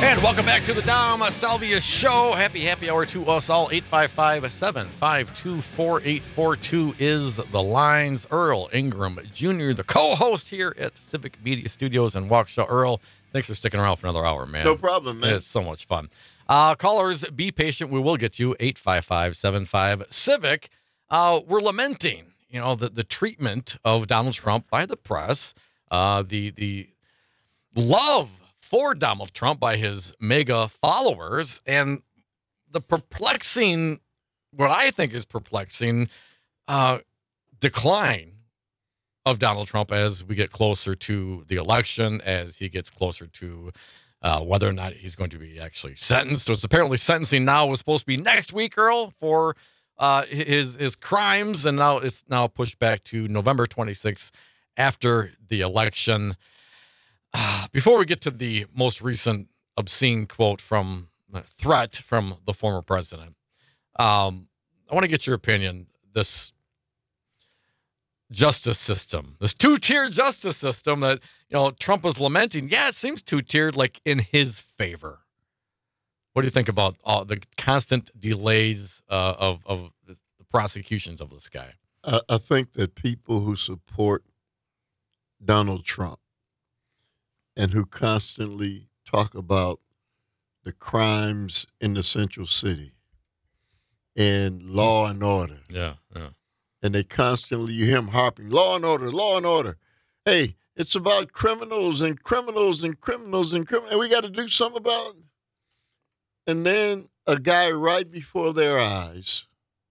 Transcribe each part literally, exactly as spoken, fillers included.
And welcome back to the Dom Salvia Show. Happy, happy hour to us all. eight five five, seven five two, four eight four two is the lines. Earl Ingram Junior, the co-host here at Civic Media Studios in Waukesha. Earl, thanks for sticking around for another hour, man. No problem, man. It's so much fun. Uh, callers, be patient. We will get you. eight five five, seven five, Civic. Uh, we're lamenting, you know, the, the treatment of Donald Trump by the press, uh, the the love for Donald Trump by his mega followers, and the perplexing, what I think is perplexing, uh, decline of Donald Trump as we get closer to the election, as he gets closer to uh, whether or not he's going to be actually sentenced. So it's apparently sentencing now was supposed to be next week, Earl, for uh, his his crimes, and now it's now pushed back to November twenty-sixth after the election. Uh, before we get to the most recent obscene quote from uh, threat from the former president, um, I want to get your opinion. This justice system, this two-tier justice system that, you know, Trump was lamenting. Yeah, it seems two-tiered, like in his favor. What do you think about all the constant delays uh, of of the prosecutions of this guy? I, I think that people who support Donald Trump and who constantly talk about the crimes in the central city and law and order. Yeah, yeah. And they constantly, you hear them harping, law and order, law and order. Hey, it's about criminals and criminals and criminals and criminals, and we got to do something about it. And then a guy right before their eyes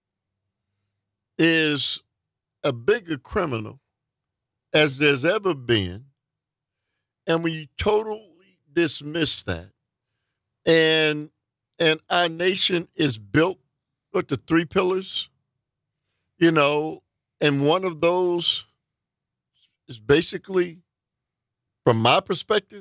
is a bigger criminal as there's ever been. And when you totally dismiss that, and and our nation is built with the three pillars, you know, and one of those is basically, from my perspective,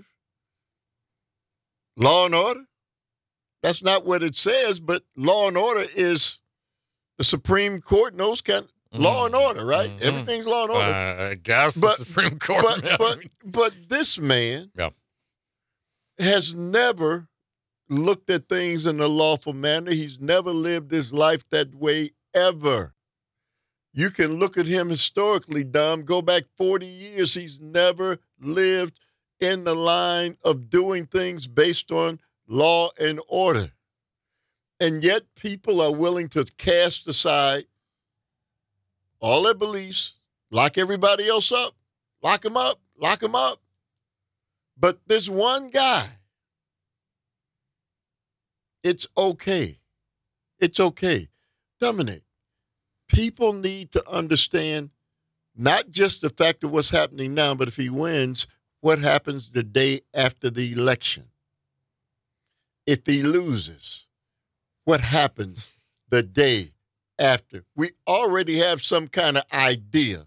law and order. That's not what it says, but law and order is the Supreme Court and those kind of mm-hmm. law and order, right? Mm-hmm. Everything's law and order. Uh, I guess but, the Supreme Court. But, man. but, but this man yeah. has never looked at things in a lawful manner. He's never lived his life that way ever. You can look at him historically, Dom. Go back forty years. He's never lived in the line of doing things based on law and order. And yet people are willing to cast aside all their beliefs, lock everybody else up, lock them up, lock them up. But this one guy, it's okay. It's okay. Dominic, people need to understand not just the fact of what's happening now, but if he wins, what happens the day after the election? If he loses, what happens the day after? We already have some kind of idea.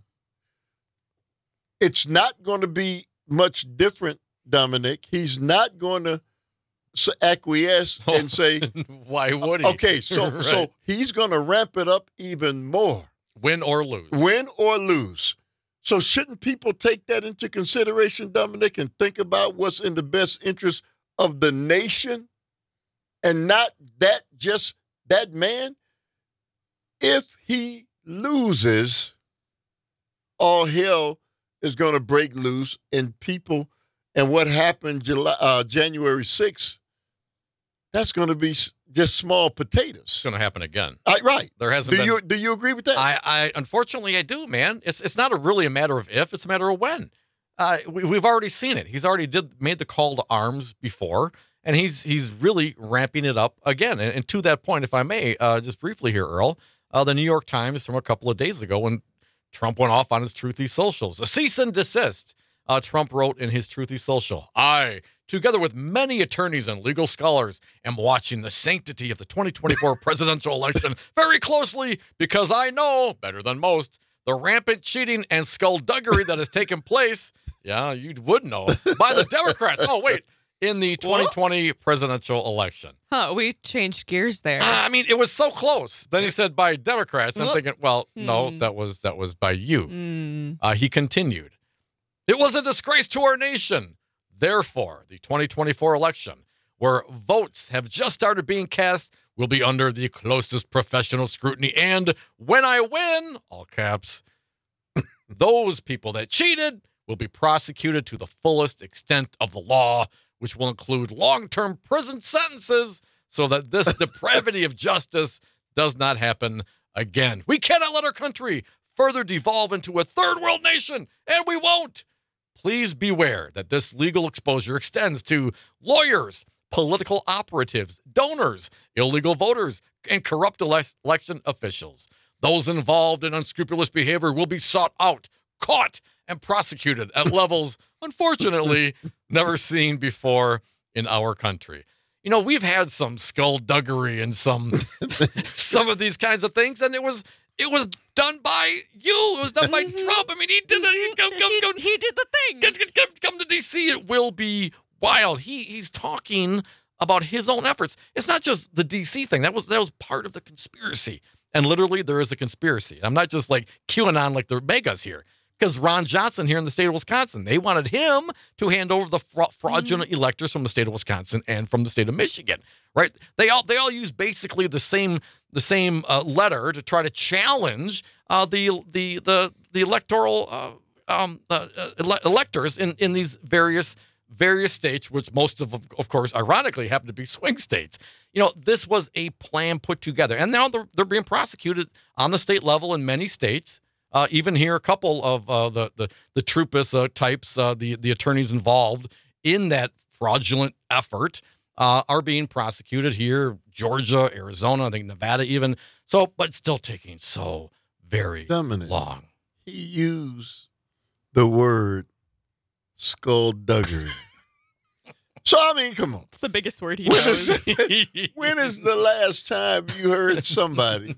It's not going to be much different, Dominic. He's not going to acquiesce and say, why would he? Okay, so right. so he's going to ramp it up even more. Win or lose. Win or lose. So shouldn't people take that into consideration, Dominic, and think about what's in the best interest of the nation and not that just that man? If he loses, all hell is going to break loose, and people, and what happened July, uh, January sixth, that's going to be just small potatoes. It's going to happen again. Uh, right. There hasn't do been. You, do you agree with that? I, I unfortunately I do, man. It's it's not a really a matter of if, it's a matter of when. Uh, we, we've already seen it. He's already did made the call to arms before, and he's he's really ramping it up again. And, and to that point, if I may, uh, just briefly here, Earl, uh, the New York Times from a couple of days ago when Trump went off on his Truthy Socials, a cease and desist. Uh, Trump wrote in his Truthy Social, I, together with many attorneys and legal scholars, am watching the sanctity of the twenty twenty-four presidential election very closely because I know, better than most, the rampant cheating and skullduggery that has taken place, yeah, you would know, by the Democrats. Oh, wait, in the twenty twenty presidential election. Huh, we changed gears there. Uh, I mean, it was so close. Then he said by Democrats. I'm Well, thinking, well, no, hmm. that was that was by you. Mm. Uh, he continued, it was a disgrace to our nation. Therefore, the twenty twenty-four election where votes have just started being cast, will be under the closest professional scrutiny. And when I win, all caps, those people that cheated will be prosecuted to the fullest extent of the law, which will include long-term prison sentences so that this depravity of justice does not happen again. We cannot let our country further devolve into a third world nation, and we won't. Please beware that this legal exposure extends to lawyers, political operatives, donors, illegal voters, and corrupt ele- election officials. Those involved in unscrupulous behavior will be sought out, caught, and prosecuted at levels, unfortunately, never seen before in our country. You know, we've had some skullduggery and some some of these kinds of things, and it was it was done by you. It was done by Trump. I mean, he did it. Come, come, come, he, he did the thing. Come, come, come to D C. It will be wild. He he's talking about his own efforts. It's not just the D C thing. That was that was part of the conspiracy. And literally, there is a conspiracy. I'm not just like QAnon like the megas here. Because Ron Johnson here in the state of Wisconsin, they wanted him to hand over the fra- fraudulent mm-hmm. electors from the state of Wisconsin and from the state of Michigan, right? They all they all use basically the same the same uh, letter to try to challenge uh, the the the the electoral uh, um, uh, ele- electors in, in these various various states, which most of of course, ironically, happen to be swing states. You know, this was a plan put together, and now they're they're being prosecuted on the state level in many states. Uh, even here, a couple of uh, the the the Troopus uh, types, uh, the the attorneys involved in that fraudulent effort, uh, are being prosecuted here, Georgia, Arizona, I think Nevada, even. So, but it's still taking so very Dominic, long. He used the word skullduggery. So I mean, come on. It's the biggest word he when knows. Is, when is the last time you heard somebody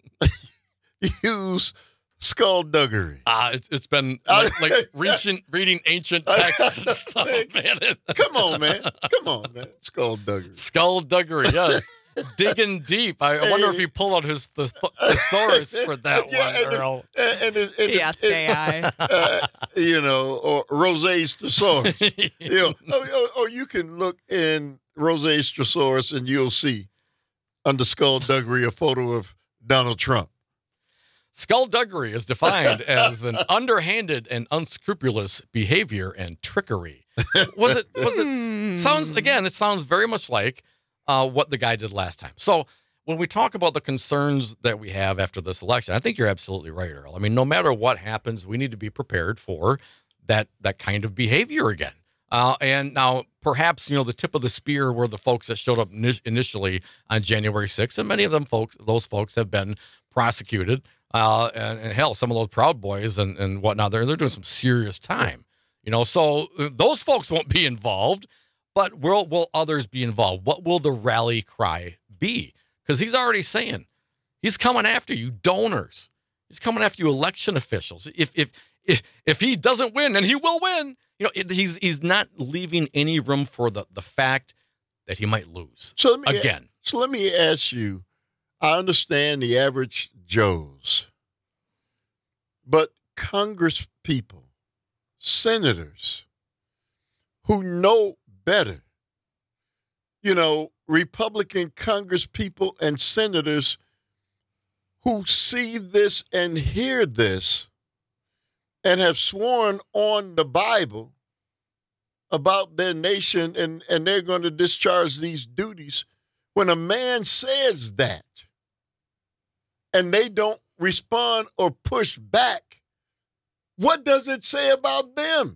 use skullduggery? Ah, uh, it's, it's been like, like reaching, reading ancient texts and stuff, man. Come on, man. Come on, man. Skullduggery. Skullduggery, yes. Digging deep. I, I wonder if he pulled out his th- thesaurus for that yeah, one, Earl. And, and, and, and, he asked A I. Uh, you know, or Rosé's thesaurus. you know, or, or, or you can look in Rosé's thesaurus and you'll see under skullduggery a photo of Donald Trump. Skullduggery is defined as an underhanded and unscrupulous behavior and trickery. Was it? Was it? Sounds again. It sounds very much like uh, what the guy did last time. So when we talk about the concerns that we have after this election, I think you're absolutely right, Earl. I mean, no matter what happens, we need to be prepared for that that kind of behavior again. Uh, and now, perhaps, you know, the tip of the spear were the folks that showed up initially on January sixth, and many of them folks, those folks have been prosecuted. Uh, and, and hell, some of those Proud Boys and, and whatnot, they're, they're doing some serious time, you know, so those folks won't be involved, but will, will others be involved? What will the rally cry be? Because he's already saying he's coming after you donors. He's coming after you election officials. If, if, if, if he doesn't win, and he will win, you know, it, he's, he's not leaving any room for the, the fact that he might lose so let me, again. So let me ask you, I understand the average Joes, but Congress people, senators who know better, you know, Republican Congress people and senators who see this and hear this and have sworn on the Bible about their nation and, and they're going to discharge these duties. When a man says that, and they don't respond or push back, what does it say about them?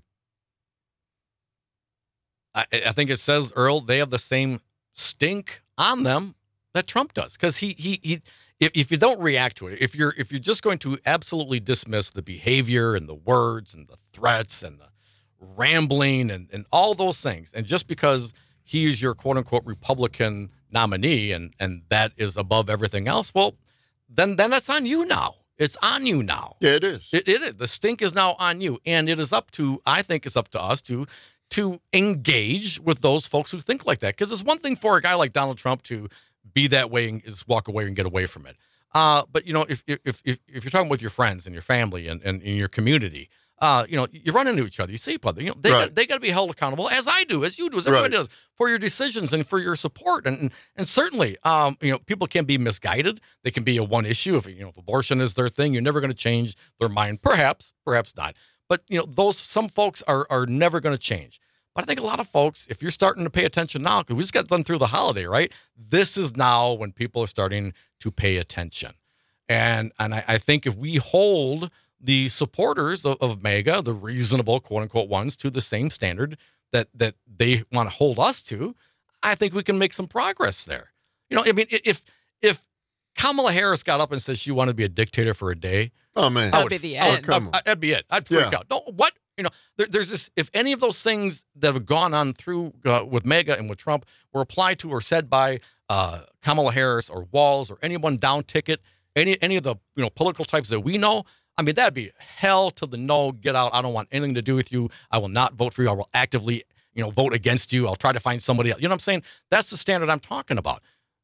I, I think it says, Earl, they have the same stink on them that Trump does. Because he he he, if, if you don't react to it, if you're if you're just going to absolutely dismiss the behavior and the words and the threats and the rambling and, and all those things, and just because he is your quote unquote Republican nominee and and that is above everything else, well, then then it's on you now. It's on you now. Yeah, it is. It, it is. The stink is now on you. And it is up to, I think it's up to us to to engage with those folks who think like that. Because it's one thing for a guy like Donald Trump to be that way and just walk away and get away from it. Uh, but, you know, if if if if you're talking with your friends and your family and, and in your community, uh, you know, you run into each other, you see each other. You know, they Right. got, they got to be held accountable, as I do, as you do, as everybody Right. does, for your decisions and for your support. And and, and certainly, um, you know, people can be misguided. They can be a one issue. If you know, if abortion is their thing, you're never going to change their mind. Perhaps, perhaps not. But you know, those some folks are are never going to change. But I think a lot of folks, if you're starting to pay attention now, because we just got done through the holiday, right? This is now when people are starting to pay attention. And and I, I think if we hold the supporters of, of MAGA, the reasonable quote unquote ones, to the same standard that that they want to hold us to, I think we can make some progress there. You know, I mean, if if Kamala Harris got up and said she wanted to be a dictator for a day, Oh, man. That I would be the oh, end. come on. I, that'd be it. I'd freak Yeah. out. No, what? You know, there, there's this. If any of those things that have gone on through uh, with MAGA and with Trump were applied to or said by uh, Kamala Harris or Walz or anyone down ticket, any any of the you know political types that we know, I mean, that'd be hell to the no. Get out. I don't want anything to do with you. I will not vote for you. I will actively you know vote against you. I'll try to find somebody else. You know what I'm saying? That's the standard I'm talking about.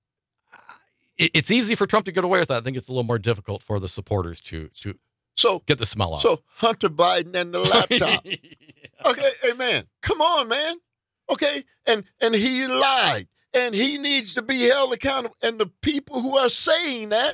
It, it's easy for Trump to get away with that. I think it's a little more difficult for the supporters to to So, get the smell out. so Hunter Biden and the laptop. Okay, hey man, come on, man. Okay, and and he lied, and he needs to be held accountable. And the people who are saying that,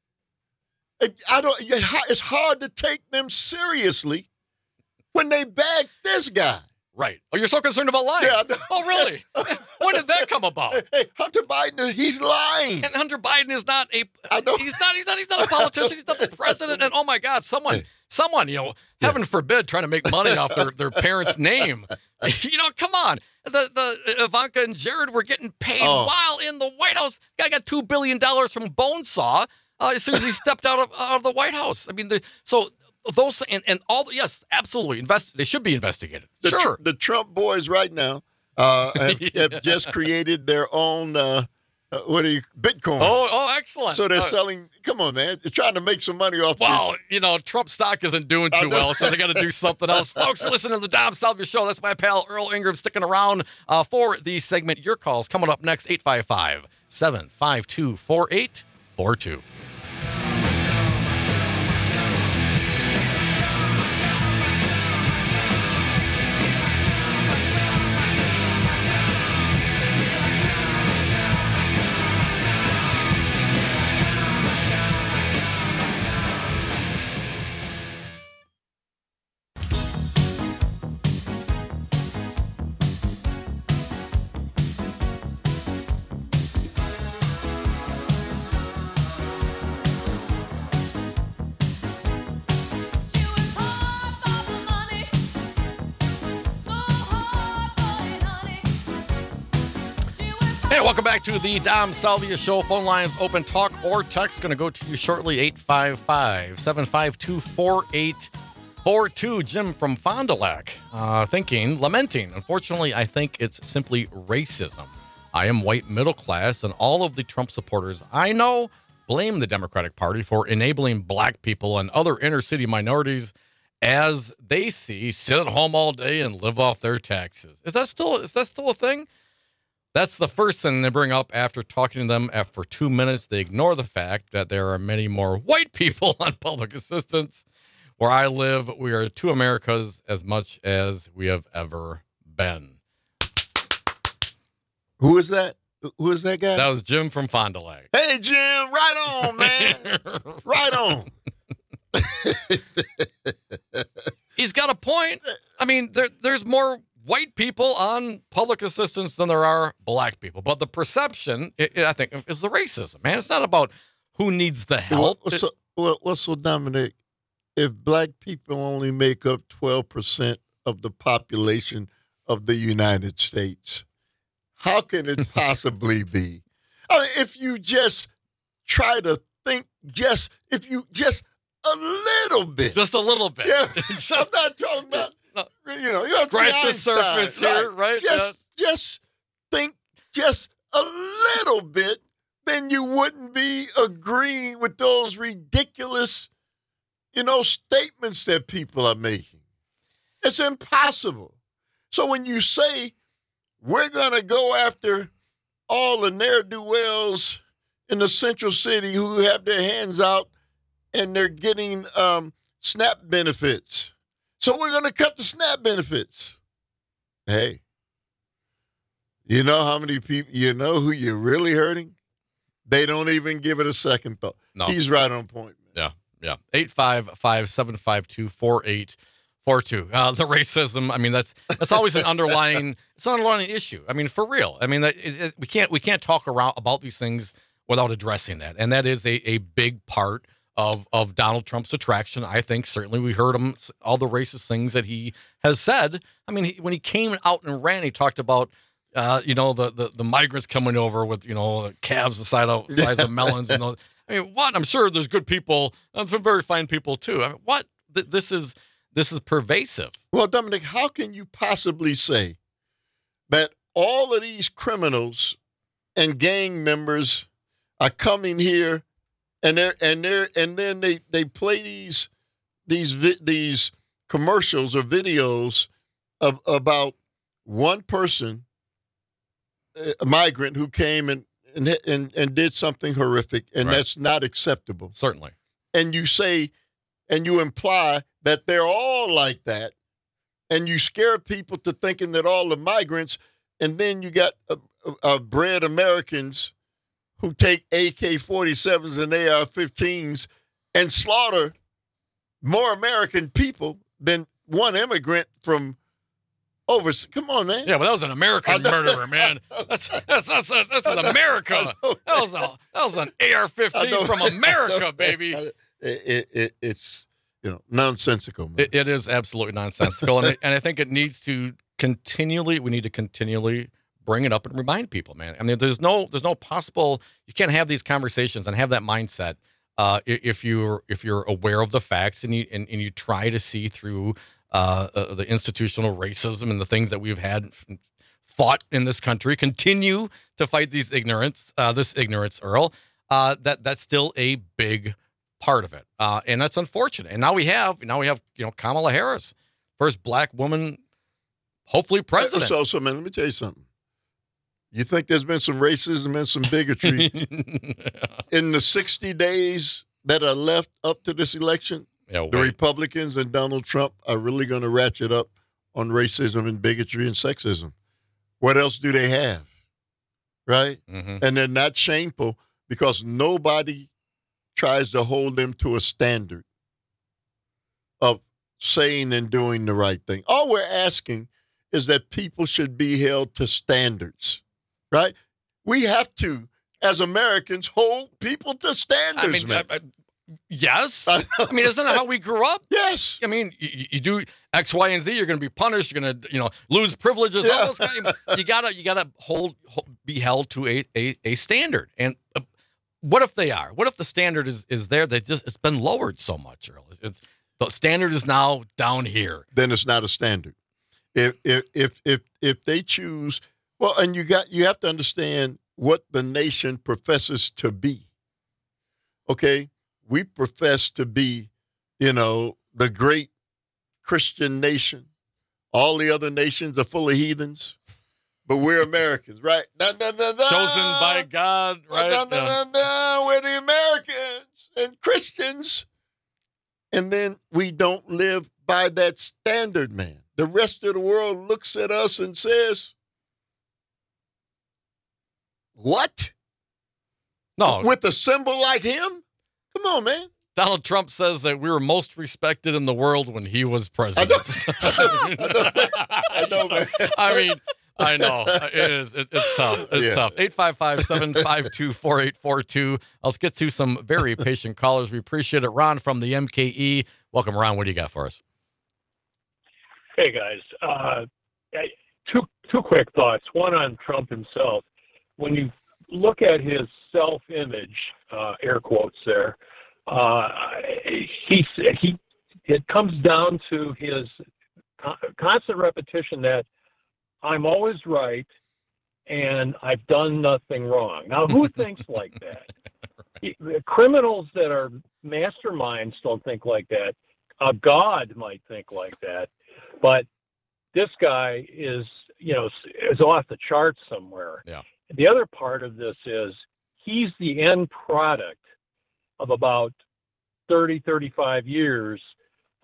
I I don't. It's hard to take them seriously when they bag this guy. Right. Oh, you're so concerned about lying. Yeah, I know. Oh, really? When did that come about? Hey, hey, Hunter Biden, he's lying. And Hunter Biden is not a I know. he's not he's not he's not a politician, he's not the president. And oh my God, someone Hey. someone, you know, heaven forbid trying to make money off their, their parents' name. You know, come on. The the Ivanka and Jared were getting paid Oh. while in the White House. Guy got two billion dollars from Bonesaw uh, as soon as he stepped out of out of the White House. I mean, the, so those and, and all the, yes, absolutely. Invest they should be investigated. The, tr- sure. the Trump boys right now uh, have, Yeah. have just created their own uh, uh, what do you Bitcoin? Oh, oh, excellent. So they're Uh, selling. Come on, man! They're trying to make some money off. Well, you know, Trump stock isn't doing I too know. well, so they got to do something else. Folks, listen to the Dom Salvia Show. That's my pal Earl Ingram sticking around uh, for the segment. Your calls coming up next, eight five five, seven five two, four eight four two. Hey, welcome back to the Dom Salvia Show. Phone lines open, talk or text. Going to go to you shortly, eight five five, seven five two, four eight four two. Jim from Fond du Lac, uh, thinking, lamenting. Unfortunately, I think it's simply racism. I am white middle class, and all of the Trump supporters I know blame the Democratic Party for enabling black people and other inner city minorities as they see sit at home all day and live off their taxes. Is that still is that still a thing? That's the first thing they bring up after talking to them. After two minutes, they ignore the fact that there are many more white people on public assistance. Where I live, we are two Americas as much as we have ever been. Who is that? Who is that guy? That was Jim from Fond du Lac. Hey, Jim, right on, man. Right on. He's got a point. I mean, there, there's more white people on public assistance than there are black people. But the perception, it, it, I think, is the racism, man. It's not about who needs the help. Well, so, well, well, so Dominic, if black people only make up twelve percent of the population of the United States, how can it possibly be? I mean, if you just try to think, just if you just a little bit, Just a little bit. yeah, It's I'm just, not talking about. no, You know, you have to be scratch the Einstein, surface here, right? Just, just think, just a little bit, then you wouldn't be agreeing with those ridiculous, you know, statements that people are making. It's impossible. So when you say we're gonna go after all the ne'er-do-wells in the central city who have their hands out and they're getting um, SNAP benefits. So we're going to cut the SNAP benefits. Hey, you know how many people, you know who you're really hurting? They don't even give it a second thought. No. He's right on point. Man. Yeah, yeah. eight five five, seven five two, four eight four two. Uh, the racism, I mean, that's that's always an underlying, it's an underlying issue. I mean, for real. I mean, that, it, it, we can't we can't talk around about these things without addressing that. And that is a, a big part of of Donald Trump's attraction. I think certainly we heard him, all the racist things that he has said. I mean, he, when he came out and ran, he talked about, uh, you know, the, the the migrants coming over with, you know, calves the size of, size of melons. You know, I mean, what? I'm sure there's good people, uh, some very fine people too. I mean, what? Th- this is this is pervasive. Well, Dominic, how can you possibly say that all of these criminals and gang members are coming here and they're and they're and then they, they play these these vi- these commercials or videos of about one person, a migrant who came and and and, and did something horrific, and Right. that's not acceptable. Certainly. And you say, and you imply that they're all like that, and you scare people to thinking that all the migrants, and then you got uh, uh, bred Americans who take A K forty-sevens and A R fifteens and slaughter more American people than one immigrant from overseas. Come on, man. Yeah, but that was an American murderer, man. That's that's that's that's, that's an America. That was a that was an A R fifteen from America, baby. It, it, it, it's you know nonsensical, man. It, it is absolutely nonsensical, and I, and I think it needs to continually. We need to continually bring it up and remind people, man. I mean, there's no there's no possible. You can't have these conversations and have that mindset uh, i- if you're if you're aware of the facts and you and, and you try to see through uh, uh, the institutional racism and the things that we've had f- fought in this country. Continue to fight these ignorance, uh, this ignorance, Earl. Uh, that that's still a big part of it, uh, and that's unfortunate. And now we have now we have you know Kamala Harris, first black woman, hopefully president. So, so man, let me tell you something. You think there's been some racism and some bigotry in the sixty days that are left up to this election? yeah, The wait. Republicans and Donald Trump are really going to ratchet up on racism and bigotry and sexism. What else do they have? Right? Mhm. And they're not shameful because nobody tries to hold them to a standard of saying and doing the right thing. All we're asking is that people should be held to standards, right? We have to, as Americans, hold people to I standards, mean, man. I- I- yes. I mean, isn't that how we grew up? yes. I mean, you, you do X, Y, and Z. You're going to be punished. You're going to, you know, lose privileges. Yeah. All those kind of, you gotta, you gotta hold, hold, be held to a, a, a standard. And uh, what if they are? What if the standard is is there? They just it's been lowered so much, Earl. It's the standard is now down here. Then it's not a standard. If if if if if they choose, well, and you got you have to understand what the nation professes to be. Okay, we profess to be, you know, the great Christian nation. All the other nations are full of heathens, but we're Americans, right? Da, da, da, da. Chosen by God, right? Da, da, Yeah. da, da. We're the Americans and Christians. And then we don't live by that standard, man. The rest of the world looks at us and says, what? No, With a symbol like him? Come on, man. Donald Trump says that we were most respected in the world when he was I president. know, I know, I know, man. I mean, I know it is. It, it's tough. It's Yeah. tough. eight five five, seven five two, four eight four two. Let's get to some very patient callers. We appreciate it. Ron from the M K E. Welcome, Ron. What do you got for us? Hey guys, uh, I- two two quick thoughts. One on Trump himself. When you look at his self-image, uh, air quotes there, uh, he he it comes down to his con- constant repetition that I'm always right and I've done nothing wrong. Now, who thinks like that? He- the criminals that are masterminds don't think like that. A god might think like that. But this guy is, you know, is off the charts somewhere. Yeah. The other part of this is he's the end product of about thirty, thirty-five years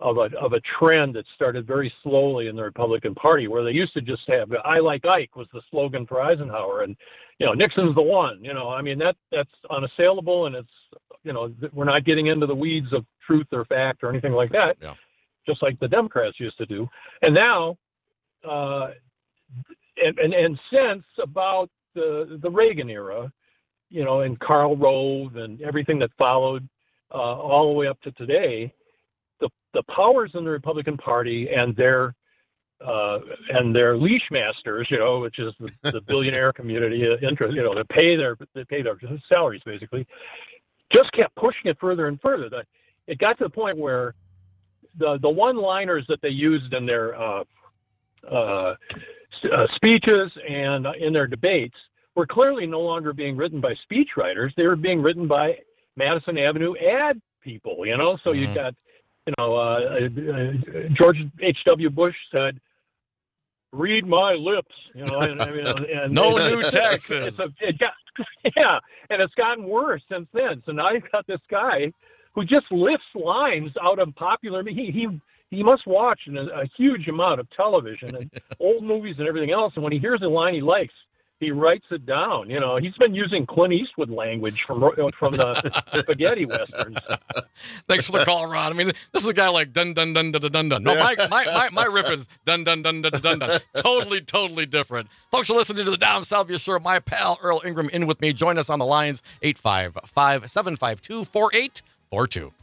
of a of a trend that started very slowly in the Republican Party, where they used to just have "I like Ike" was the slogan for Eisenhower, and you know Nixon's the one. You know, I mean that that's unassailable, and it's you know we're not getting into the weeds of truth or fact or anything like that, Yeah. just like the Democrats used to do. And now, uh, and, and and since about the the Reagan era, you know, and Karl Rove and everything that followed, uh, all the way up to today. The, the powers in the Republican Party and their uh, and their leash masters, you know, which is the, the billionaire community uh, interest, you know, they pay their they pay their salaries basically, just kept pushing it further and further. The, it got to the point where the the one-liners that they used in their uh, uh, uh, speeches and in their debates were clearly no longer being written by speechwriters. They were being written by Madison Avenue ad people, you know. So Mm-hmm. you got. You know, uh, uh, George H W. Bush said, "Read my lips." You know, and, I mean, and No it's, new it's, taxes. It's a, it got, yeah, and it's gotten worse since then. So now you've got this guy who just lifts lines out of popular. He he he must watch a, a huge amount of television and old movies and everything else. And when he hears a line he likes, he writes it down. You know, he's been using Clint Eastwood language from from the spaghetti westerns. Thanks for the call, Ron. I mean, this is a guy like dun dun dun dun dun dun dun. No, my my my, my riff is dun dun dun dun dun dun. Totally, totally different. Folks are listening to the Dom Salvia Show. My pal Earl Ingram in with me. Join us on the lines eight five five, seven five two, four eight four two.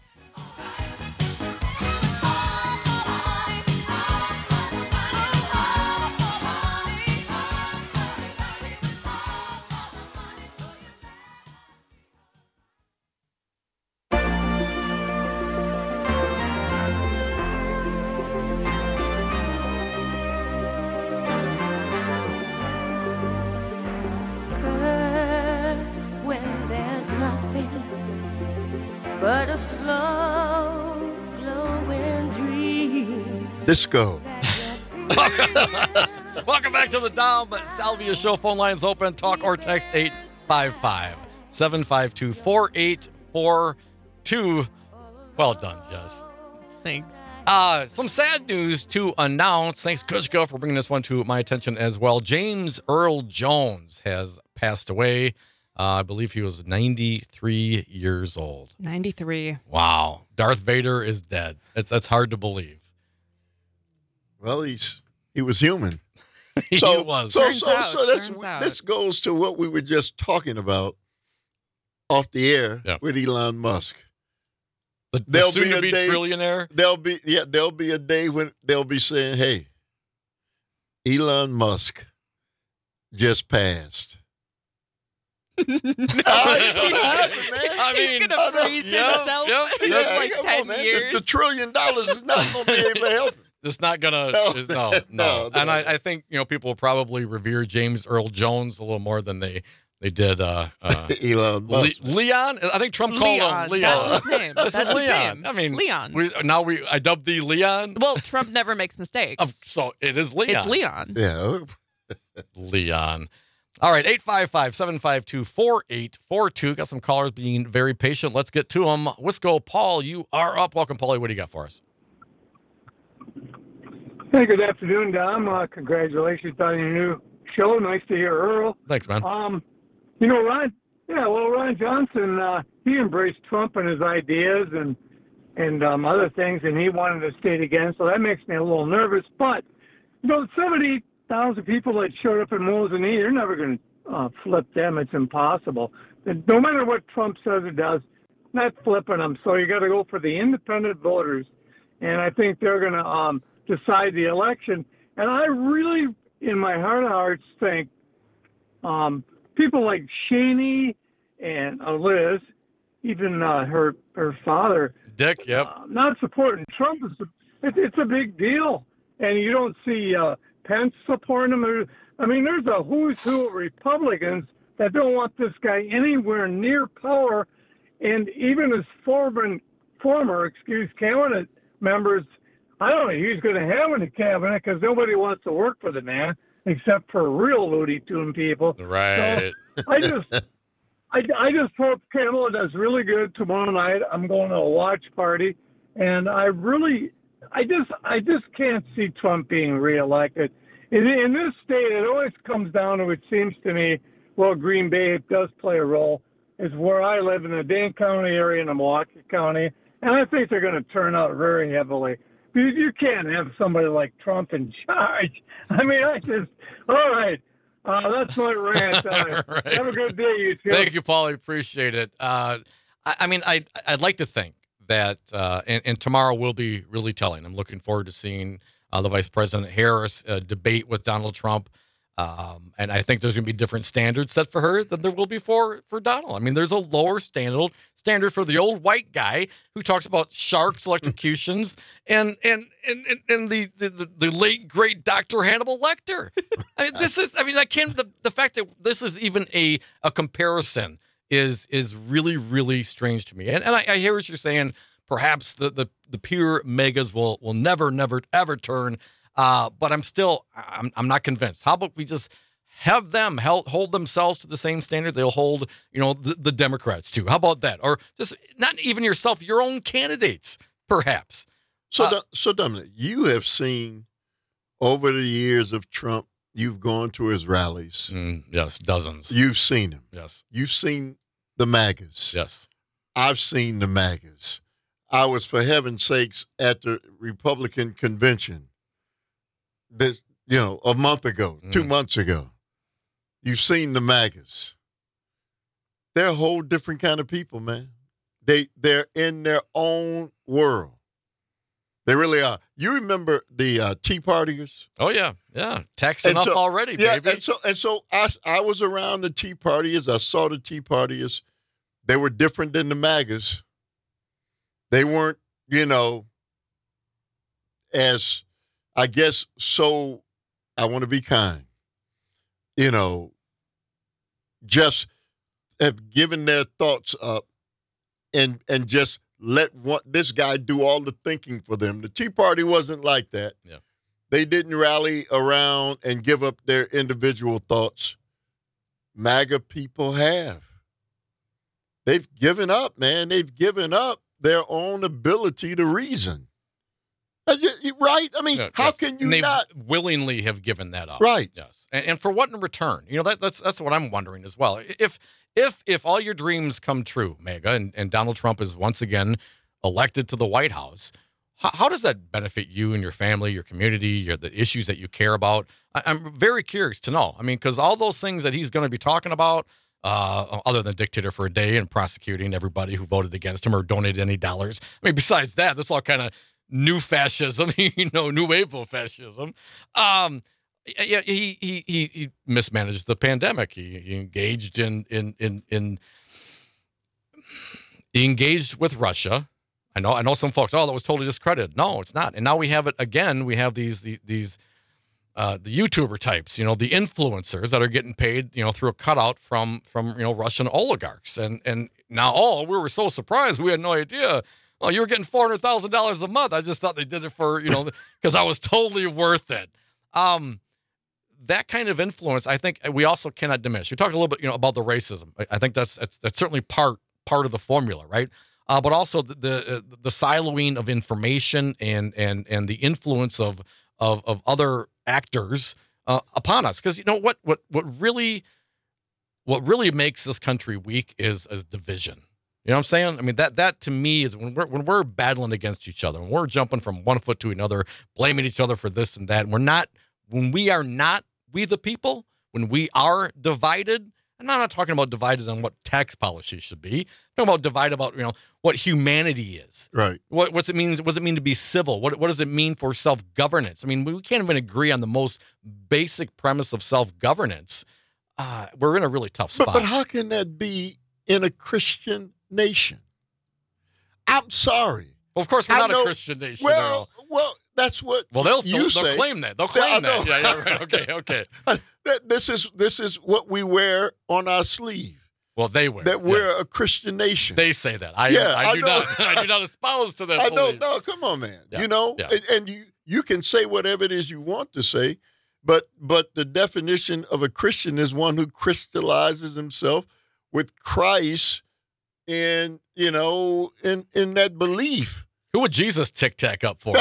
First, when there's nothing but a slow glowing dream. Disco. Welcome back to the Dom Salvia Show. Phone lines open. Talk or text eight five five, seven five two, four eight four two. Well done, Jess. Thanks. Uh, some sad news to announce. Thanks, Kushko, for bringing this one to my attention as well. James Earl Jones has passed away. Uh, I believe he was ninety-three years old. ninety-three. Wow. Darth Vader is dead. It's That's hard to believe. Well, he's he was human. he So, was. so, Turns so, out, so this turns out. this goes to what we were just talking about off the air Yeah. with Elon Musk. the the there'll be a soon-to-be day- trillionaire. There'll be yeah, there'll be a day when they'll be saying, "Hey, Elon Musk just passed." Oh, it's gonna happen, man. I He's mean, gonna I know. freeze Yep, himself yep. in Yeah, like come ten on, man. years. The, the trillion dollars is not going to be able to help him. It's not gonna. No. No, no. No, no. And no. I, I think you know people will probably revere James Earl Jones a little more than they they did uh, uh, Elon Le- Musk. Leon. I think Trump called Leon. him Leon. That's his name. This That's is his Leon. name. I mean, Leon. We, now we I dubbed thee Leon. Well, Trump never makes mistakes. Of- so it is Leon. It's Leon. Yeah. Leon. All right, eight five five, seven five two, four eight four two. Got some callers being very patient. Let's get to them. Wisco, Paul, you are up. Welcome, Paulie. What do you got for us? Hey, good afternoon, Dom. Uh, congratulations on your new show. Nice to hear Earl. Thanks, man. Um, you know, Ron, yeah, well, Ron Johnson, uh, he embraced Trump and his ideas and and um, other things, and he wanted to state again, so that makes me a little nervous. But, you know, seventy thousand people that showed up in Mosinee, you're never going to uh, flip them. It's impossible. And no matter what Trump says or does, not flipping them. So you got to go for the independent voters, and I think they're going to um, decide the election. And I really, in my heart of hearts, think um, people like Cheney and uh, Liz, even uh, her her father, Dick, yep. uh, not supporting Trump is it, it's a big deal. And you don't see uh, Pence supporting him. There- I mean, there's a who's who of Republicans that don't want this guy anywhere near power. And even his former, former, excuse, cabinet members, I don't know who's going to have in the cabinet because nobody wants to work for the man except for real Looney Tune people. Right. I just, I, I just hope Kamala does really good tomorrow night. I'm going to a watch party, and I really I just I just can't see Trump being reelected. In, in this state, it always comes down to, it seems to me, well, Green Bay does play a role, is where I live in the Dane County area and the Milwaukee County, and I think they're going to turn out very heavily. Because you can't have somebody like Trump in charge. I mean, I just, all right. Uh, that's my rant. Uh, Right. Have a good day, you two. Thank you, Paulie. Appreciate it. Uh, I, I mean, I, I'd like to think that, uh, and, and tomorrow will be really telling. I'm looking forward to seeing uh, the Vice President Harris uh, debate with Donald Trump. Um, and I think there's going to be different standards set for her than there will be for, for Donald. I mean, there's a lower standard standard for the old white guy who talks about sharks, electrocutions, and and and and, and the, the the late great Doctor Hannibal Lecter. I mean, this is. I mean, I can't. The, the fact that this is even a a comparison is is really really strange to me. And and I, I hear what you're saying. Perhaps the the the pure megas will will never never ever turn. Uh, but I'm still, I'm, I'm not convinced. How about we just have them held, hold themselves to the same standard they'll hold, you know, the, the Democrats to? How about that? Or just not even yourself, your own candidates, perhaps. So, Uh, so Dominic, you have seen over the years of Trump, you've gone to his rallies. Mm, yes, dozens. You've seen him. Yes, You've seen the MAGAs. yes. I've seen the MAGAs. I was, for heaven's sakes, at the Republican convention this, you know, a month ago, Mm. two months ago. You've seen the MAGAs. They're a whole different kind of people, man. They, they're in their own world. They really are. You remember the uh, Tea Partiers? Oh, yeah, yeah. Tax And enough so- already, Yeah, baby. and so and so I, I was around the Tea Partiers. I saw the Tea Partiers. They were different than the MAGAs. They weren't, you know, as, I guess, so, I want to be kind, you know, just have given their thoughts up and and just let one, this guy do all the thinking for them. The Tea Party wasn't like that. Yeah. They didn't rally around and give up their individual thoughts. MAGA people have. They've given up, man. They've given up their own ability to reason. Uh, y- y- Right? I mean, Yeah, how yes. can you And they not? willingly have given that up? Right. Yes, and, and for what in return? You know, that, that's that's what I'm wondering as well. If if if all your dreams come true, Mega, and, and Donald Trump is once again elected to the White House, how, how does that benefit you and your family, your community, your the issues that you care about? I, I'm very curious to know. I mean, because all those things that he's going to be talking about, uh, other than dictator for a day and prosecuting everybody who voted against him or donated any dollars. I mean, besides that, that's all kind of new fascism, you know, new wave of fascism. Um, yeah, he he he he mismanaged the pandemic. He, he engaged in in in in he engaged with Russia. I know I know some folks. Oh, that was totally discredited. No, it's not. And now we have it again. We have these these. these Uh, the YouTuber types, you know, the influencers that are getting paid, you know, through a cutout from from you know Russian oligarchs, and and now oh we were so surprised, we had no idea. Well, you were getting four hundred thousand dollars a month. I just thought they did it for you know because I was totally worth it. Um, that kind of influence, I think we also cannot diminish. You talked a little bit, you know, about the racism. I, I think that's, that's that's certainly part part of the formula, right? Uh, but also the the, uh, the siloing of information and and and the influence of of of other actors uh, upon us, because you know what what what really what really makes this country weak is is division. You know what I'm saying? I mean that that to me is when we're when we're battling against each other, when we're jumping from one foot to another, blaming each other for this and that. And we're not when we are not we the people, when we are divided. I'm not talking about divided on what tax policy should be. I'm talking about divided about, you know, what humanity is. Right. What what's it mean? What does it mean to be civil? What what does it mean for self-governance? I mean, we can't even agree on the most basic premise of self-governance. Uh, we're in a really tough spot. But, but how can that be in a Christian nation? I'm sorry. Well, of course, we're I not know- a Christian nation. Well, well, that's what well, they'll, you they'll, say. they'll claim that. They'll Yeah, I claim that. know. Yeah, yeah, right. Okay, okay. That this is this is what we wear on our sleeve. Well, they wear That we're yes. a Christian nation. They say that. I Yeah, I I do know. not. I do not espouse to that. I belief. don't know. Come on, man. Yeah, You know, yeah. and, and you you can say whatever it is you want to say, but but the definition of a Christian is one who crystallizes himself with Christ in you know in in that belief. Who would Jesus tic-tac up for?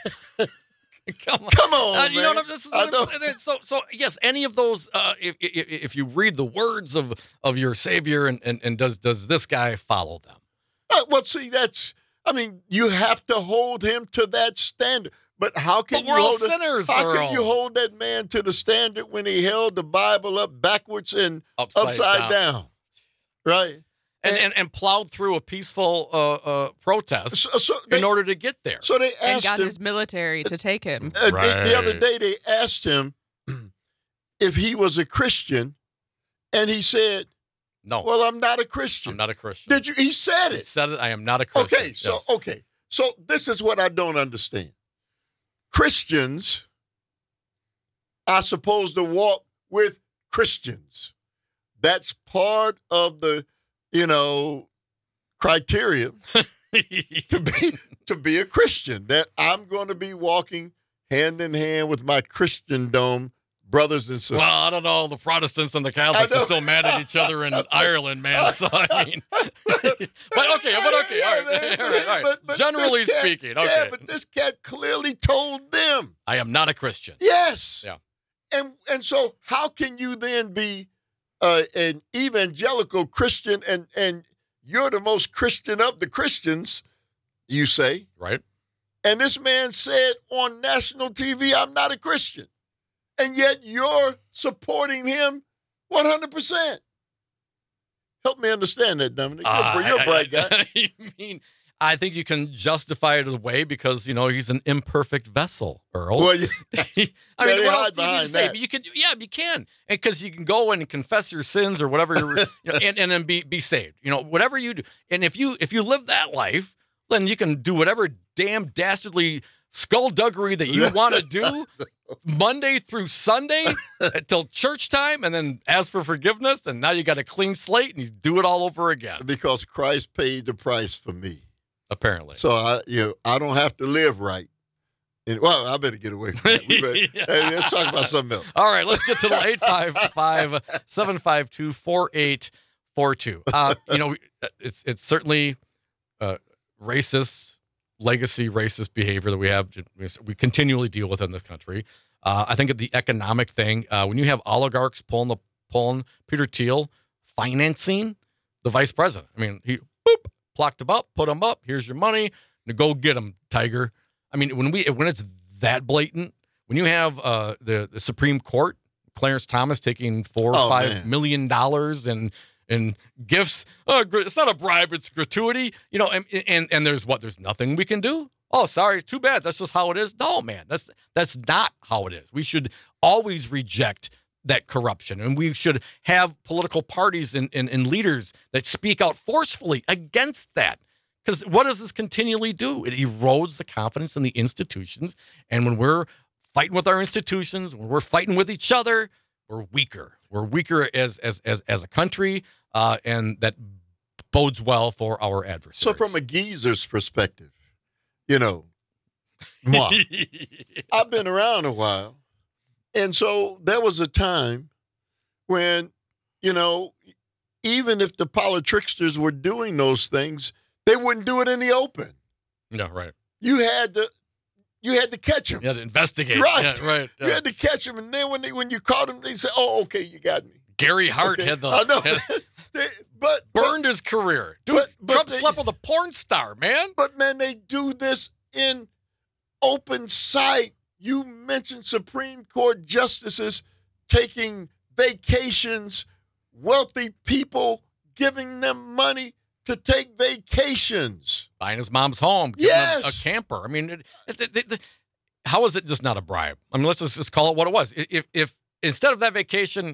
Come on, Come on, uh, man. you know what I'm, this is I what know. I'm saying. So, so yes, any of those. Uh, if, if if you read the words of of your Savior, and and, and does does this guy follow them? Uh, well, see, that's. I mean, you have to hold him to that standard. But how can But you we're all hold it- sinners, How Earl. can you hold that man to the standard when he held the Bible up backwards and Upside, upside down. down. Right? And, and and plowed through a peaceful uh, uh, protest So, so they, in order to get there. so they And asked got him. his military to take him. uh, they- the other Right. day they asked him if he was a Christian, and he said, No, "Well, I'm not a Christian." I'm not a Christian. Did you? He said He it. said it. I am not a Christian. Okay, so Yes. okay, so this is what I don't understand. Christians are supposed to walk with Christians. That's part of the, you know, criteria to be to be a Christian. That I'm going to be walking hand in hand with my Christendom brothers and sisters. Well, I don't know. The Protestants and the Catholics I know. are still mad at each other in Ireland, man. So I mean, but okay, but okay, all right, Yeah, all man, right, all right. but- but Generally this cat- speaking, okay. Yeah, but this cat clearly told them. I am not a Christian. Yes. Yeah. And and so how can you then be uh, an evangelical Christian and and you're the most Christian of the Christians, you say? Right? And this man said on national T V, I'm not a Christian. And yet you're supporting him one hundred percent. Help me understand that, Dominic. You're, Uh, you're a I- bright I- guy. I mean, I think you can justify it away because you know he's an imperfect vessel, Earl. Well, yeah, I Yeah, mean, they what hide else do you need to behind say? that. But you can, yeah, you can, and because you can go and confess your sins or whatever, you're, you know, and and then be be saved. You know, whatever you do, and if you if you live that life, then you can do whatever damn dastardly skullduggery that you want to do, Monday through Sunday until church time, and then ask for forgiveness, and now you got a clean slate, and you do it all over again. because Christ paid the price for me. Apparently, So I, you know, I don't have to live right. And, well, I better get away from that. We better, Yeah. hey, let's talk about something else. All right, let's get to the eight five five, seven five two, four eight four two. Uh, you know, it's it's certainly uh, racist, legacy racist behavior that we have, we continually deal with in this country. Uh, I think of the economic thing, uh, when you have oligarchs pulling the pulling Peter Thiel, financing the vice president. I mean, he boop, plucked him up, put him up. Here's your money. Now go get him, Tiger. I mean, when we when it's that blatant, when you have uh, the the Supreme Court, Clarence Thomas taking four or Oh, five man. million dollars and and gifts. Oh, gr- it's not a bribe; it's gratuity. You know, and, and and there's what? There's nothing we can do. Oh, sorry, too bad. That's just how it is. No, man, that's that's not how it is. We should always reject that corruption, and we should have political parties and, and, and leaders that speak out forcefully against that. Because what does this continually do? It erodes the confidence in the institutions, and when we're fighting with our institutions, when we're fighting with each other, we're weaker. We're weaker as as as as a country, uh, and that bodes well for our adversaries. So from a geezer's perspective, you know, moi, I've been around a while. And so there was a time when, you know, even if the politricksters were doing those things, they wouldn't do it in the open. No, right. You had to, you had to catch them. You had to investigate. Right. Yeah, right. You yeah. had to catch them, and then when they when you caught them, they said, "Oh, okay, you got me." Gary Hart Okay. had the I know, had- They- but but, burned his career. Dude, but- but Trump they- slept with a porn star, man. but man, they do this in open sight. You mentioned Supreme Court justices taking vacations, wealthy people giving them money to take vacations. Buying his mom's home, giving him a Yes. camper. I mean, it, it, it, it- how is it just not a bribe? I mean, let's just, just call it what it was. If if instead of that vacation,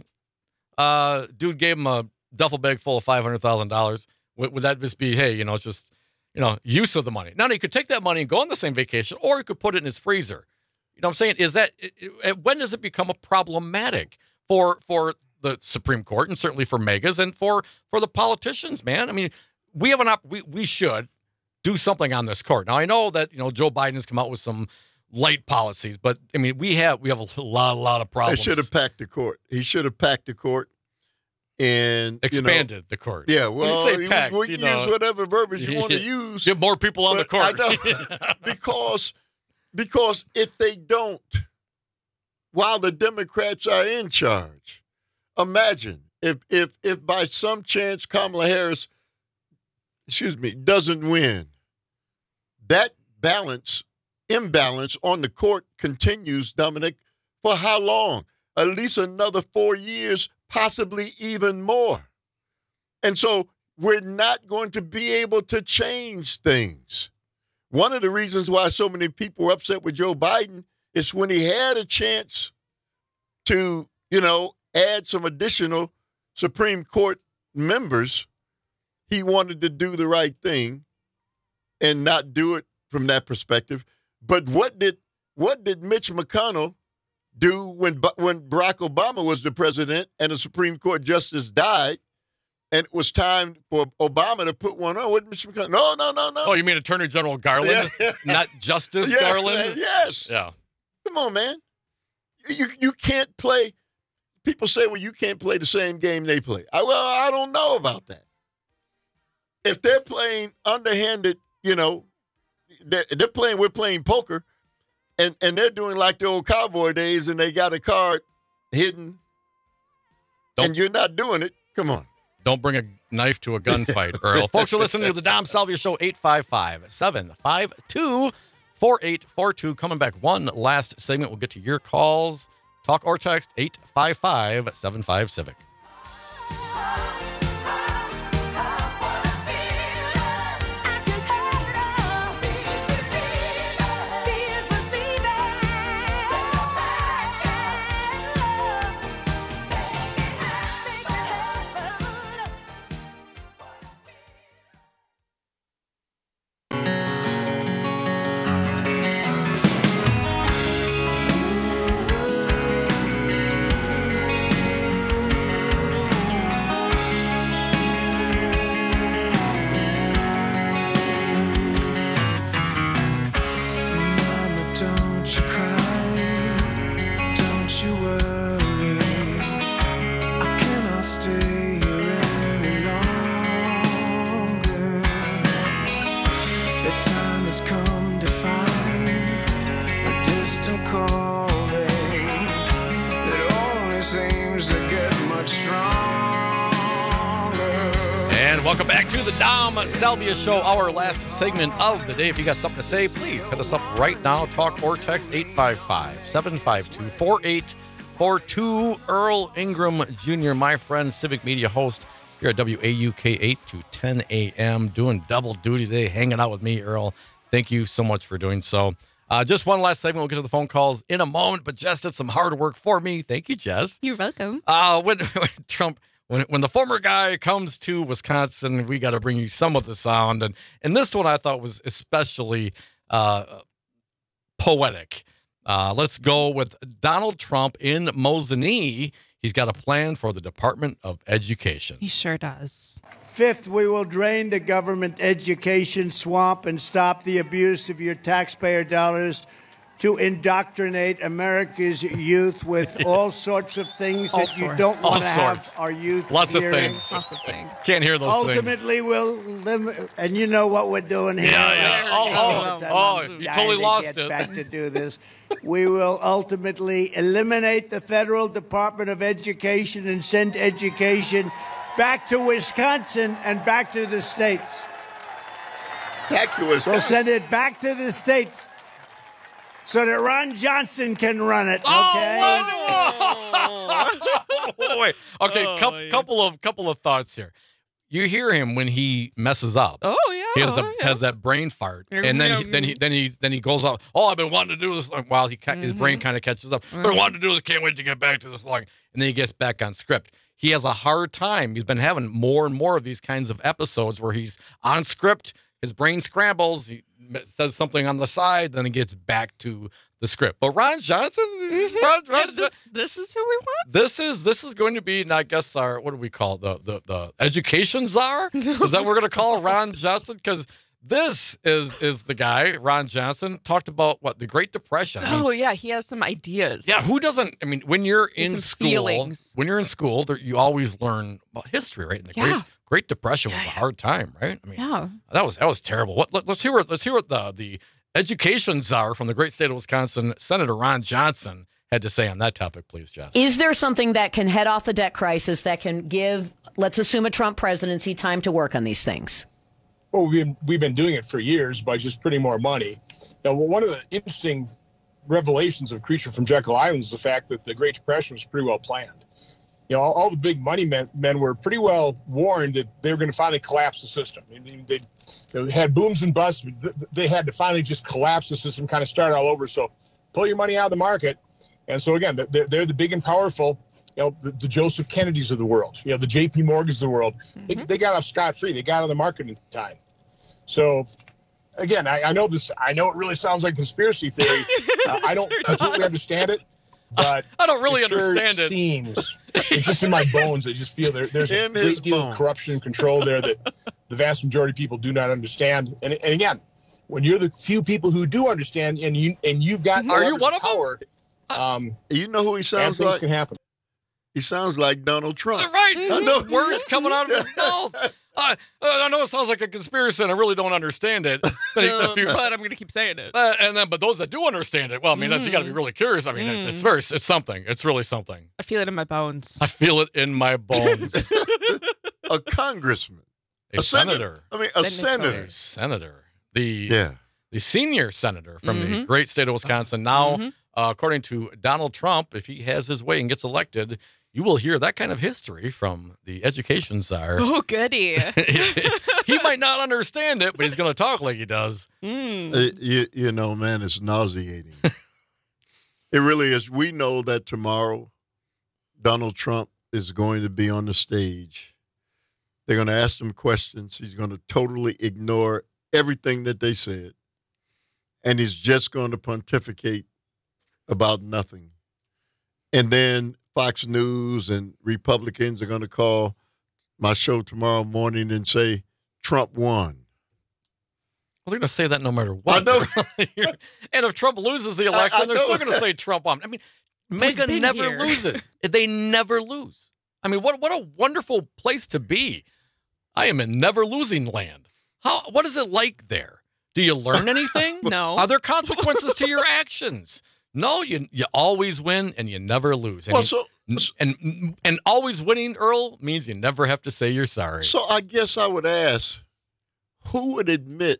uh, dude gave him a duffel bag full of five hundred thousand dollars, would, would that just be, hey, you know, it's just, you know, use of the money? Now, he could take that money and go on the same vacation, or he could put it in his freezer. You know what I'm saying? Is that, it- it- when does it become a problematic for for the Supreme Court, and certainly for megas and for for the politicians, man? I mean, we have an op- we we should do something on this court. Now, I know that, you know, Joe Biden has come out with some light policies, but I mean, we have we have a lot a lot of He problems. should have packed the court. He should have packed the court. and expanded you know, the court. Yeah, well, When you say packed, we, we you can know, use whatever verbiage you want to use. Get more people on the but I court. know, because because if they don't, while the Democrats are in charge, imagine if if if by some chance Kamala Harris, excuse me, doesn't win, that balance, imbalance on the court continues, Dominic, for how long? At least another four years, possibly even more. And so we're not going to be able to change things. One of the reasons why so many people were upset with Joe Biden is when he had a chance to, you know, add some additional Supreme Court members, he wanted to do the right thing and not do it from that perspective. But what did what did Mitch McConnell do when when Barack Obama was the president and a Supreme Court justice died, and it was time for Obama to put one on? What did Mitch McConnell? No, no, no, no. Oh, you mean Attorney General Garland, Yeah. not Justice Yeah, Garland? Yes. Yeah. Come on, man. You you can't play. People say, well, you can't play the same game they play. I, well, I don't know about that. If they're playing underhanded, you know, they're, they're playing, we're playing poker, and, and they're doing like the old cowboy days, and they got a card hidden, Don't- and you're not doing it. Come on. Don't bring a knife to a gunfight, Earl. Folks are listening to the Dom Salvia Show, eight five five, seven five two, four eight four two. Coming back one last segment. We'll get to your calls. Talk or text, eight five five, seven five, Civic. Mama, don't you cry, don't you worry. I cannot stay here any longer. The time has come to find a distant calling that only seems to get much stronger. And welcome back to the Dom Salvia Show, our last segment of the day. If you got something to say, please hit us up right now. Talk or text eight five five, seven five two, four eight four two. Earl Ingram Junior, my friend, Civic Media host here at W A U K eight to ten a.m., doing double duty today, hanging out with me, Earl. Thank you so much for doing so. Uh, just one last segment. We'll get to the phone calls in a moment, but Jess did some hard work for me. Thank you, Jess. You're welcome. Uh, when, when Trump, when when the former guy comes to Wisconsin, we got to bring you some of the sound, and and this one I thought was especially uh, poetic. Uh, let's go with Donald Trump in Mosinee. He's got a plan for the Department of Education. He sure does. Fifth, we will drain the government education swamp and stop the abuse of your taxpayer dollars to indoctrinate America's youth with all sorts of things All that you sorts. don't All want to have sorts. our youth Lots of hearing. things. Lots of things. Can't hear those things. Ultimately, we'll limit, and you know what we're doing here. Yeah, yeah. Like, Oh, all oh, the time oh, I'm you dying totally to lost get it. Back to do this. We will ultimately eliminate the federal Department of Education and send education back to Wisconsin and back to the states. Back to us. We'll send it back to the states so that Ron Johnson can run it. Okay. Oh, wait. Okay, Oh, cou- yeah. couple of couple of thoughts here. You hear him when he messes up. Oh, yeah. He has, a, oh, yeah. has that brain fart, Yeah, and then yeah, he, then he then he then he goes out. Oh, I've been wanting to do this while he ca- his brain kind of catches up. I've been wanting to do this. Can't wait to get back to this long. And then he gets back on script. He has a hard time. He's been having more and more of these kinds of episodes where he's on script. His brain scrambles. He says something on the side, then he gets back to the script. But Ron Johnson, Ron, Yeah, Ron, this, this is who we want. this is this is going to be, and I guess our what do we call it? the the the education czar? Is that what we're going to call Ron Johnson? Because This is is the guy, Ron Johnson, talked about what the Great Depression. I mean, Oh yeah, he has some ideas. yeah, who doesn't? I mean, when you're There's in some school, feelings. when you're in school, there, you always learn about history, right? And the Yeah. Great Great Depression was Yeah, a yeah. hard time, right? I mean, Yeah. that was that was terrible. What? Let, let's hear what let's hear what the the education czar from the great state of Wisconsin, Senator Ron Johnson, had to say on that topic, please, Jess. Is there something that can head off the debt crisis that can give, let's assume, a Trump presidency time to work on these things? Well, we've been, we've been doing it for years by just printing more money. Now, one of the interesting revelations of Creature from Jekyll Island is the fact that the Great Depression was pretty well planned. You know, all, all the big money men, men were pretty well warned that they were going to finally collapse the system. I mean, they, they had booms and busts. But they had to finally just collapse the system, kind of start all over. So pull your money out of the market. And so, again, they're, they're the big and powerful, you know, the, the Joseph Kennedys of the world, you know, the J P Morgans of the world. Mm-hmm. They, they got off scot-free. They got out of the market in time. So, again, I, I know this. I know it really sounds like conspiracy theory. Uh, I don't Sure completely does. understand it, but I don't really it sure understand it. Seems it's just in my bones. I just feel there, there's a In his great deal bone. of corruption and control there that the vast majority of people do not understand. And, and again, when you're the few people who do understand, and you and you've got no Are you leverage one of them? power, um, You know who he bad sounds things like? can happen. He sounds like Donald Trump. Right. I know. Words coming out of his mouth. Uh, I know it sounds like a conspiracy, and I really don't understand it. But, he- Um, if you- but I'm gonna keep saying it. uh, and then, but those that do understand it, well, I mean, you got to be really curious. I mean, it's, it's very, it's something. It's really something. I feel it in my bones. I feel it in my bones. A congressman. A, senator. I mean, a Senator. senator. A senator. The Yeah. the senior senator from the Mhm. great state of Wisconsin. Now, Mhm. uh, according to Donald Trump, if he has his way and gets elected, you will hear that kind of history from the education czar. Oh, goody. He might not understand it, but he's going to talk like he does. Mm. Uh, you, you know, man, it's nauseating. It really is. We know that tomorrow Donald Trump is going to be on the stage. They're going to ask him questions. He's going to totally ignore everything that they said. And he's just going to pontificate about nothing. And then Fox News and Republicans are going to call my show tomorrow morning and say, Trump won. Well, they're going to say that no matter what. I know. And if Trump loses the election, I- I they're know. still going to say Trump won. I mean, Mega been never here. loses. They never lose. I mean, what what a wonderful place to be. I am in never losing land. How? What is it like there? Do you learn anything? No. Are there consequences to your actions? No, you you always win and you never lose. And, Well, you- so, and and always winning, Earl, means you never have to say you're sorry. so I guess I would ask, who would admit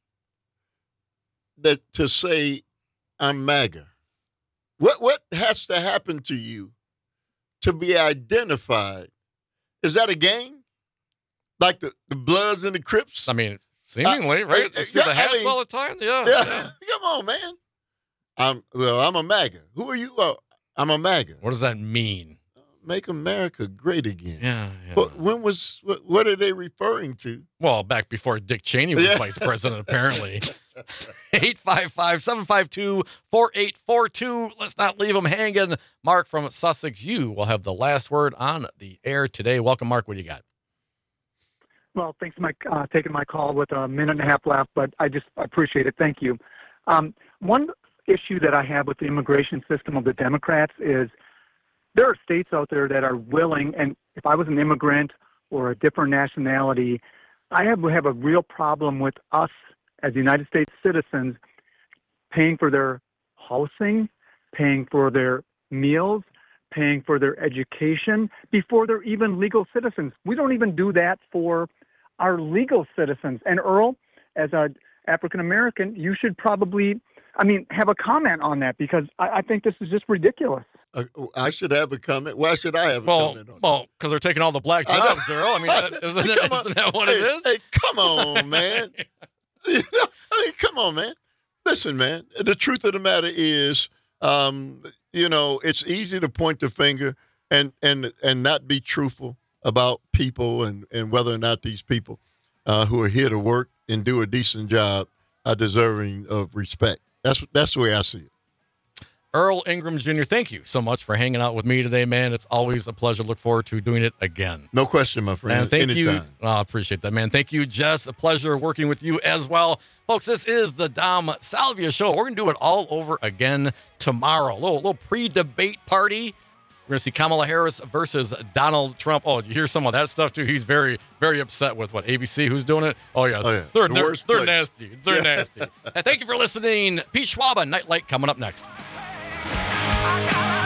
that to say I'm MAGA? What what has to happen to you to be identified? Is that a gang? Like the, the Bloods and the Crips? I mean, seemingly, Uh, right? uh, You see yeah, the I hats mean- all the time. Yeah. yeah. yeah. Come on, man. I'm well, I'm a MAGA. Who are you? Uh, I'm a MAGA. What does that mean? Make America great again. Yeah. yeah. But when was what, what are they referring to? Well, back before Dick Cheney was Yeah. vice president, apparently. eight five five, seven five two, four eight four two. Let's not leave him hanging. Mark from Sussex, you will have the last word on the air today. Welcome, Mark. What do you got? Well, thanks for my, uh, taking my call with a minute and a half left, but I just appreciate it. Thank you. Um, one issue that I have with the immigration system of the Democrats is there are states out there that are willing, and if I was an immigrant or a different nationality, I have, have a real problem with us as United States citizens paying for their housing, paying for their meals, paying for their education before they're even legal citizens. We don't even do that for our legal citizens. And Earl, as a African American, you should probably, I mean, have a comment on that because I, I think this is just ridiculous. Uh, I should have a comment. Why should I have a Well, comment on that? well, because they're taking all the black I know. jobs, Earl. I mean, that- isn't, it, Come on. isn't that what hey, it is? Hey, come on, man. You know, I mean, come on, man. Listen, man. The truth of the matter is, um, you know, it's easy to point the finger and and and not be truthful about people and, and whether or not these people uh, who are here to work and do a decent job are deserving of respect. That's that's the way I see it. Earl Ingram Junior, thank you so much for hanging out with me today, man. It's always a pleasure. Look forward to doing it again. No question, my friend. And thank Anytime. you. Oh, I appreciate that, man. Thank you, Jess. A pleasure working with you as well. Folks, this is the Dom Salvia Show. We're going to do it all over again tomorrow. A little, little pre-debate party. We're going to see Kamala Harris versus Donald Trump. Oh, did you hear some of that stuff, too? He's very, very upset with what, A B C? Who's doing it? Oh, yeah. Oh, yeah. They're, The they're, worst they're place. nasty. They're Yeah. nasty. And thank you for listening. Pete Schwab on Nightlight coming up next. I got